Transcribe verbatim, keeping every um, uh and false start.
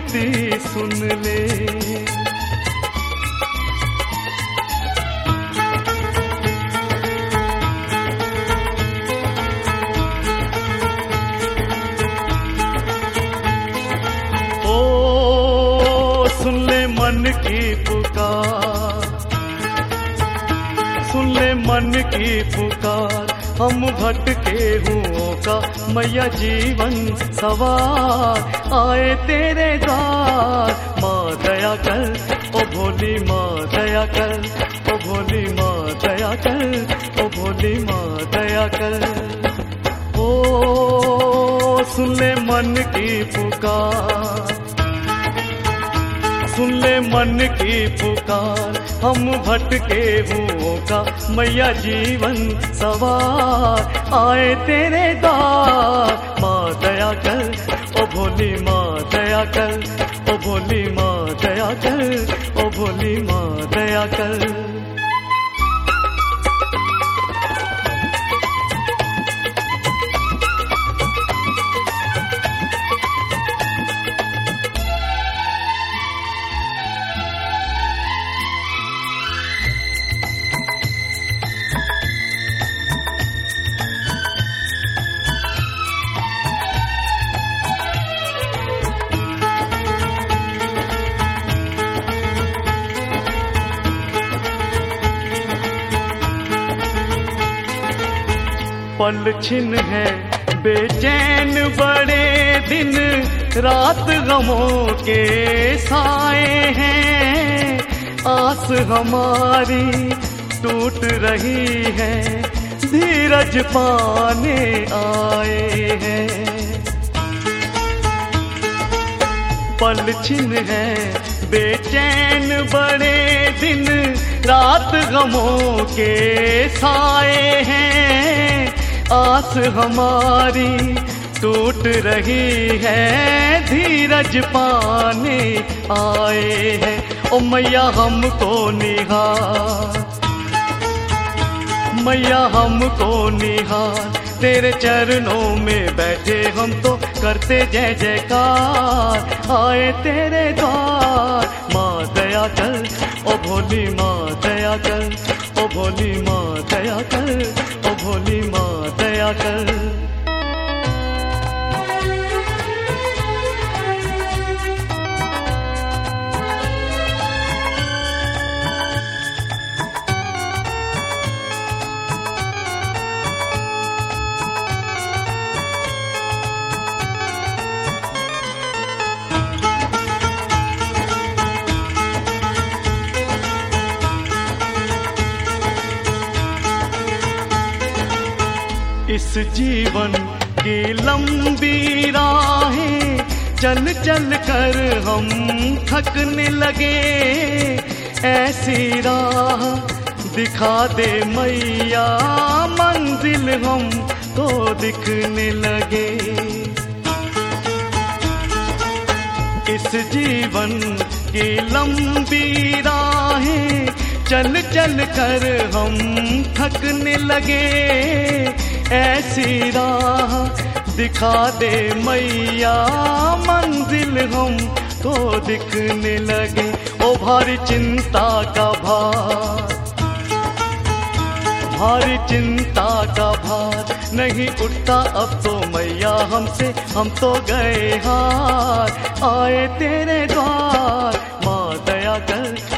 विनती सुन ले। ओ सुन ले मन की पुकार, सुन ले मन की पुकार, हम भटके हुओं का मैया जीवन सवार आए तेरे द्वार। माँ दया कर, ओ भोली माँ दया कर, ओ भोली माँ दया कर, ओ भोली माँ दया कर। ओ सुन ले मन की पुकार, सुन ले मन की पुकार, हम भटके हुओं का मैया जीवन सवार आए तेरे द्वार। माँ दया कर, ओ भोली माँ दया कर, ओ भोली माँ दया कर, ओ भोली माँ दया कर। पल छिन है बेचैन बड़े दिन, रात गमों के साए हैं। आस हमारी टूट रही है, धीरज पाने आए हैं। पल छिन है बेचैन बड़े दिन, रात गमों के साए हैं। आस हमारी टूट रही है, धीरज पाने आए हैं। ओ मैया हमको निहार, मैया हमको निहार, तेरे चरणों में बैठे हम तो करते जय जयकार आए तेरे द्वार। माँ दया कर, ओ भोली माँ दया कर, ओ भोली माँ दया कर, ओ भोली माँ दया कर। इस जीवन की लंबी राहें चल चल कर हम थकने लगे, ऐसी राह दिखा दे मैया, मंजिल हम तो दिखने लगे। इस जीवन की लंबी राहें चल चल कर हम थकने लगे, ऐसी राह दिखा दे मैया, मंजिल हम तो दिखने लगे। ओ भारी चिंता का भार, भारी चिंता का भार नहीं उठता अब तो मैया हमसे, हम तो गए हार आए तेरे द्वार। माँ दया कर,